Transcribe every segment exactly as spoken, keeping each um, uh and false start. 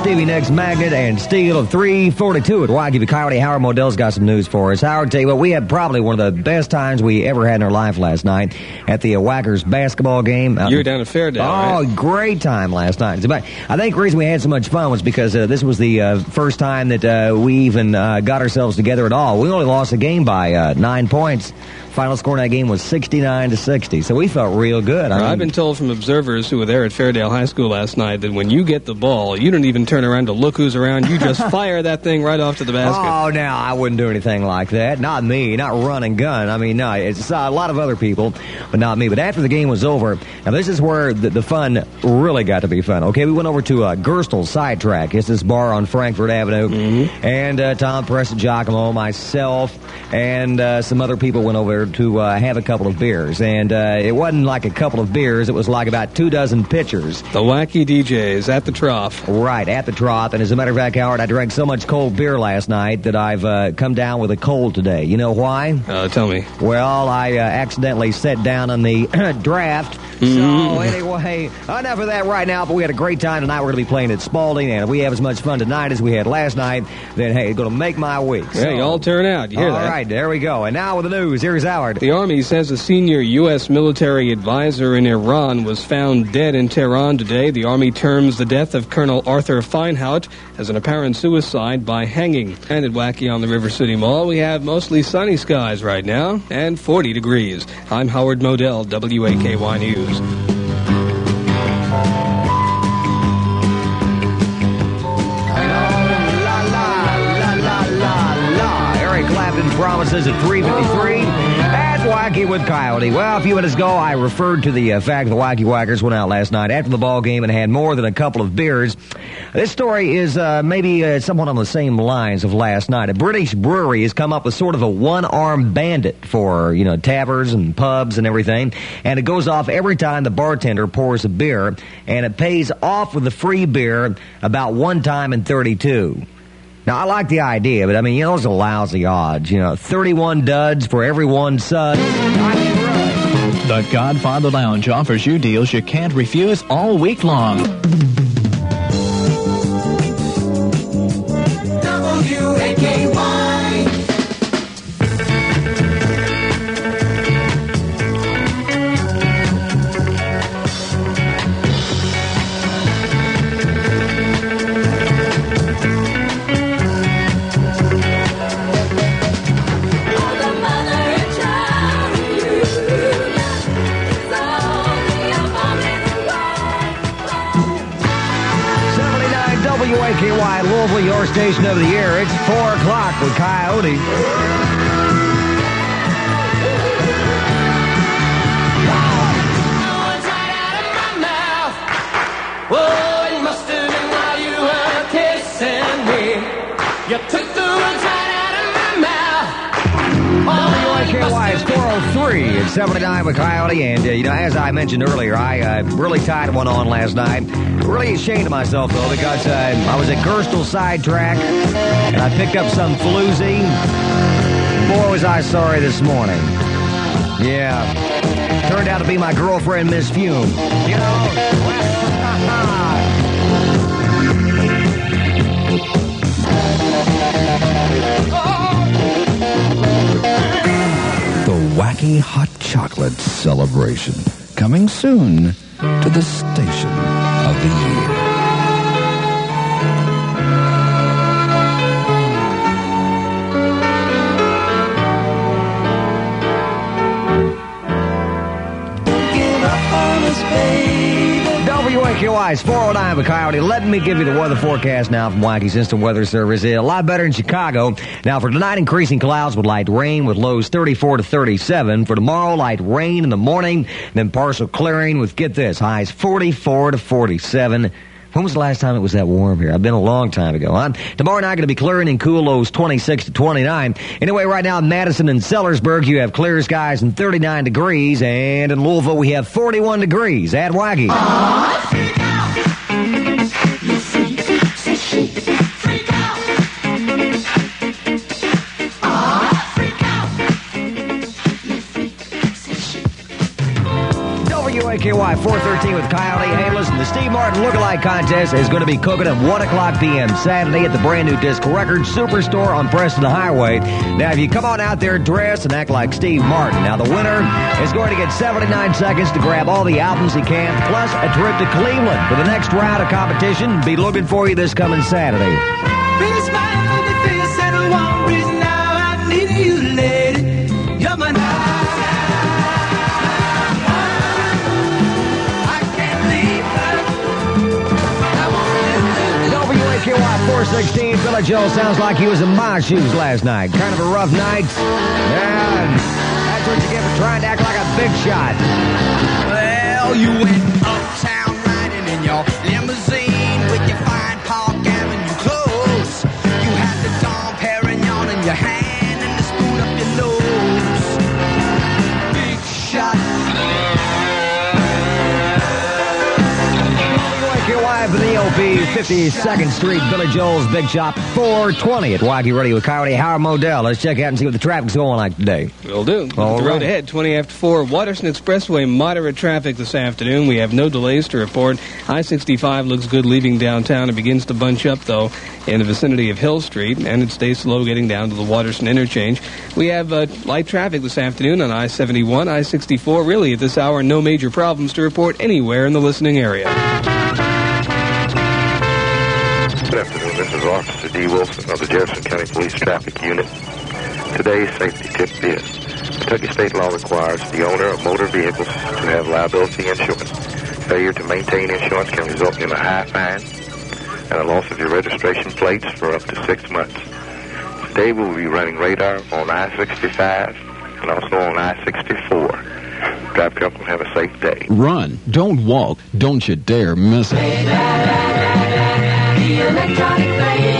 Stevie Nicks, Magnet, and Steel of three forty-two at Waukee Coyote. Howard Modell's got some news for us. Howard, tell you what, we had probably one of the best times we ever had in our life last night at the uh, Whackers basketball game. You were down at Fairdale, Oh, right? great time last night. But I think the reason we had so much fun was because uh, this was the uh, first time that uh, we even uh, got ourselves together at all. We only lost the game by uh, nine points. Final score in that game was sixty-nine to sixty, so we felt real good. I Well, mean, I've been told from observers who were there at Fairdale High School last night that when you get the ball, you don't even turn around to look who's around. You just fire that thing right off to the basket. Oh, now, I wouldn't do anything like that. Not me. Not run and gun. I mean, no, it's uh, a lot of other people, but not me. But after the game was over, now this is where the, the fun really got to be fun. Okay, we went over to uh, Gerstl's Sidetrack. It's this bar on Frankfort Avenue. Mm-hmm. And uh, Tom Preston, Giacomo, myself, and uh, some other people went over to uh, have a couple of beers. And uh, it wasn't like a couple of beers. It was like about two dozen pitchers. The Wacky D Js at the trough. Right, at the trough. And as a matter of fact, Howard, I drank so much cold beer last night that I've uh, come down with a cold today. You know why? Uh, tell me. Well, I uh, accidentally sat down on the draft. Mm-hmm. So, anyway, enough of that right now. But we had a great time tonight. We're going to be playing at Spalding. And if we have as much fun tonight as we had last night, then, hey, it's going to make my week. Yeah, you all turn out. You hear all that? All right, there we go. And now with the news, here's Howard. The Army says a senior U S military advisor in Iran was found dead in Tehran today. The Army terms the death of Colonel Arthur Feinhout as an apparent suicide by hanging. And at Wacky on the River City Mall, we have mostly sunny skies right now and forty degrees. I'm Howard Modell, W A K Y News. Promises at three fifty-three at Wacky with Coyote. Well, a few minutes ago, I referred to the uh, fact the Wacky Whackers went out last night after the ball game and had more than a couple of beers. This story is uh, maybe uh, somewhat on the same lines of last night. A British brewery has come up with sort of a one-armed bandit for, you know, taverns and pubs and everything, and it goes off every time the bartender pours a beer, and it pays off with the free beer about one time in thirty-two. Now, I like the idea, but, I mean, you know, those are lousy odds. You know, thirty-one duds for every one sud. I mean, really. The Godfather Lounge offers you deals you can't refuse all week long. W A K Y. W A K Y Louisville, your station of the year. It's four o'clock with Coyote. Oh, it must have been while you were kissing me. You took the words right out of my mouth. W A K Y is four oh three. It's seventy-nine with Coyote. And, uh, you know, as I mentioned earlier, I uh, really tied one on last night. Really ashamed of myself, though, because uh, I was at Gerstl's Sidetrack, and I picked up some floozy. Boy, was I sorry this morning. Yeah. Turned out to be my girlfriend, Miss Fume. You know? The Wacky Hot Chocolate Celebration. Coming soon to the station of the year. W A K Y is four oh nine with Coyote. Let me give you the weather forecast now from Wacky's Instant Weather Service. A lot better in Chicago. Now, for tonight, increasing clouds with light rain with lows thirty-four to thirty-seven. For tomorrow, light rain in the morning, then partial clearing with, get this, highs forty-four to forty-seven. When was the last time it was that warm here? I've been a long time ago. Huh? Tomorrow night going to be clearing and cool, lows twenty-six to twenty-nine. Anyway, right now in Madison and Sellersburg, you have clear skies and thirty-nine degrees. And in Louisville, we have forty-one degrees at Wacky. W A K K Y four thirteen with Coyote. Hey, listen, the Steve Martin Lookalike Contest is going to be cooking at one o'clock p.m. Saturday at the brand new Disc Records Superstore on Preston Highway. Now, if you come on out there dressed and act like Steve Martin, now the winner is going to get seventy-nine seconds to grab all the albums he can, plus a trip to Cleveland for the next round of competition. Be looking for you this coming Saturday. Baby, smile on your face, and one reason now I need you, lady. You're my K Y four sixteen, Billy Joel sounds like he was in my shoes last night. Kind of a rough night. Yeah, that's what you get for trying to act like a big shot. Well, you went uptown riding in your limousine with your fine Park Avenue clothes. You had the Dom Perignon in your hand and the spoon up your nose. Big shot. K Y for the O P, fifty-second Street, Billy Joel's Big Shop, four twenty at Wacky Radio with Coyote Howard Modell. Let's check out and see what the traffic's going like today. Will do. All the road right. ahead, twenty after four. Waterston Expressway, moderate traffic this afternoon. We have no delays to report. I sixty-five looks good leaving downtown. It begins to bunch up, though, in the vicinity of Hill Street, and it stays slow getting down to the Waterston interchange. We have uh, light traffic this afternoon on I seventy-one, I sixty-four. Really, at this hour, no major problems to report anywhere in the listening area. Good afternoon. This is Officer D. Wilson of the Jefferson County Police Traffic Unit. Today's safety tip is Kentucky state law requires the owner of motor vehicles to have liability insurance. Failure to maintain insurance can result in a high fine and a loss of your registration plates for up to six months. Today we will be running radar on I sixty-five and also on I sixty-four. Drive careful and have a safe day. Run. Don't walk. Don't you dare miss it. The electronic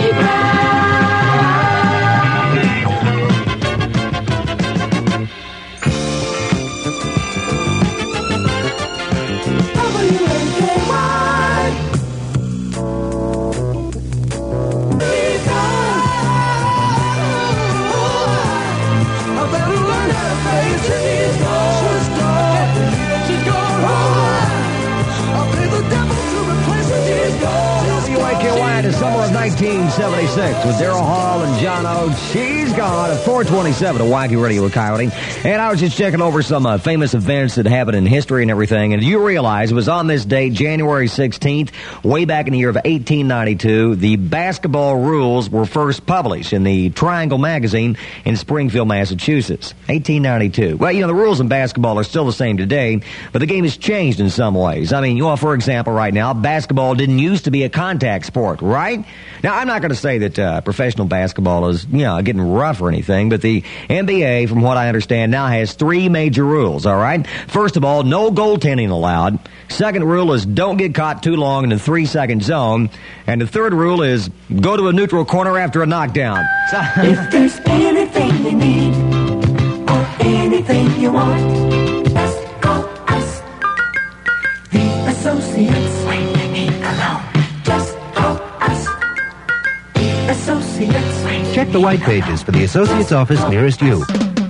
The summer of nineteen seventy-six with Daryl Hall and John Oates. She's gone at four twenty-seven at Wacky Radio with Coyote. And I was just checking over some uh, famous events that happened in history and everything. And you realize it was on this date, January sixteenth, way back in the year of eighteen ninety-two, the basketball rules were first published in the Triangle magazine in Springfield, Massachusetts. eighteen ninety-two. Well, you know, the rules in basketball are still the same today, but the game has changed in some ways. I mean, you know, for example, right now, basketball didn't used to be a contact sport, right? Now, I'm not going to say that uh, professional basketball is, you know, getting rough or anything, but the N B A, from what I understand now, has three major rules, all right? First of all, no goaltending allowed. Second rule is don't get caught too long in the three-second zone. And the third rule is go to a neutral corner after a knockdown. So If there's anything you need or anything you want, just call us, the associates. When you need a loan, just call us, the associates. Check the white pages for the associate's office nearest you.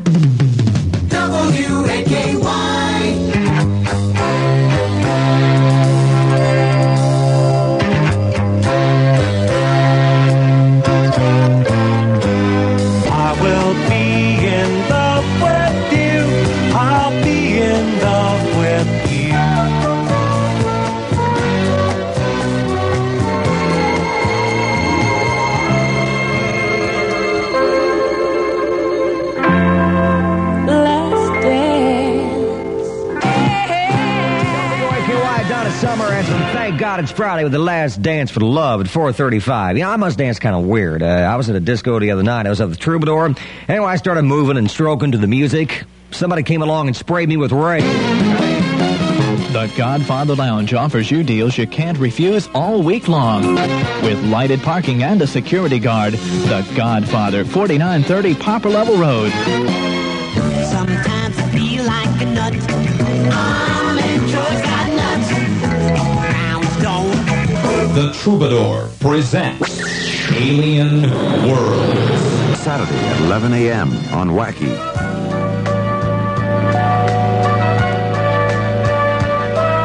W A K Y. I will be in love with you. I'll be in love with you. Last dance. W A K Y, Donna Summer answering Thank God It's Friday with the last dance for love at four thirty-five. You know, I must dance kind of weird. Uh, I was at a disco the other night. I was at the Troubadour. Anyway, I started moving and stroking to the music. Somebody came along and sprayed me with rain. The Godfather Lounge offers you deals you can't refuse all week long. With lighted parking and a security guard. The Godfather, forty-nine thirty Popper Level Road. Sometimes I feel like a nut. I'm enjoying got nuts. Brownstone. The Troubadour presents Alien Worlds. Saturday at eleven a.m. on Wacky.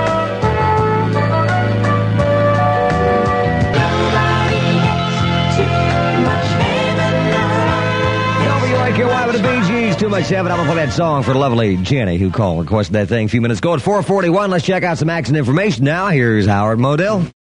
Take Your Wife with the Bee Gees. Too much heaven. I'm going to play that song for lovely Jenny, who called and requested that thing a few minutes ago at four forty-one. Let's check out some action information now. Here's Howard Modell.